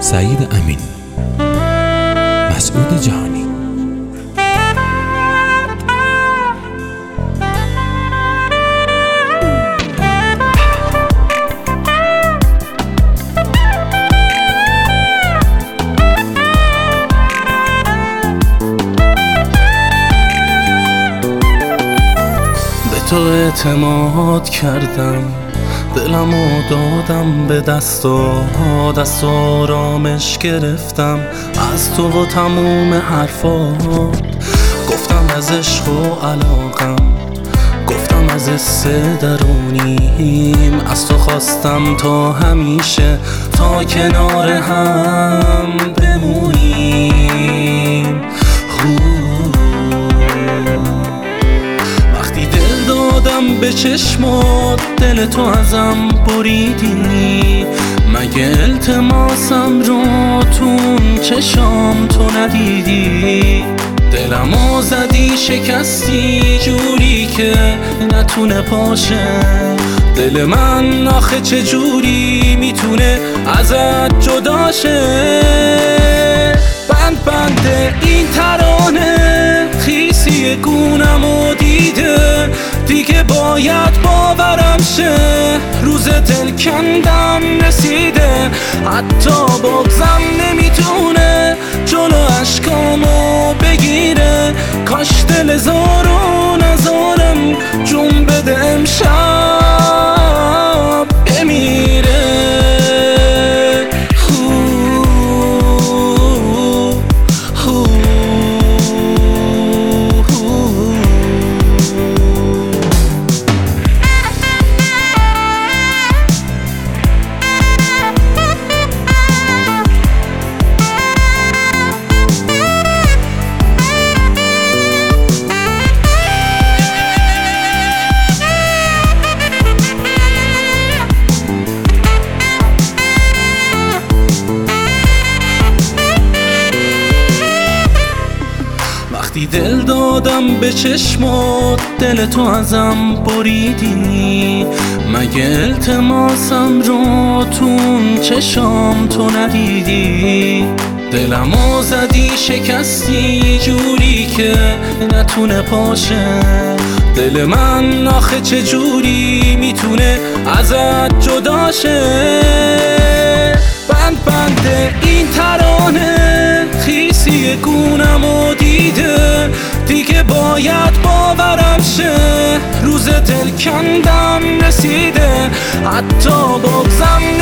سعید امین، مسعود جهانی. به تو اعتماد کردم، دلمو دادم به دست آرامش گرفتم از تو و تموم حرفات. گفتم از عشق و علاقم، گفتم از حس درونیم، از تو خواستم تا همیشه تا کنار هم بمونیم. وقتی دل دادم به چشمات، دل تو ازم بریدی، مگه التماسم رو تون چشام تو ندیدی؟ دلمو زدی شکستی جوری که نتونه پاشه، دل من آخه چه جوری میتونه ازت جدا شه؟ بند این ترانه خیسی گونمو دیده، دیگه باید باورم شه روز دل کندم رسیده. حتی بغضم نمیتونه جلو اشکامو بگیره، کاش دل زارو نزارم جون بده امشب بمیره. وقتی دل دادم به چشمات، دل تو ازم بریدی، مگه التماسم رو تون چشام تو ندیدی؟ دلمو زدی شکستی جوری که نتونه پاشه، دل من آخه چه جوری میتونه ازت جدا شه؟ بند این ترانه خیسی گونمو دیده، دیگه باید باورم شه روز دل کندم رسیده. حتی بغضم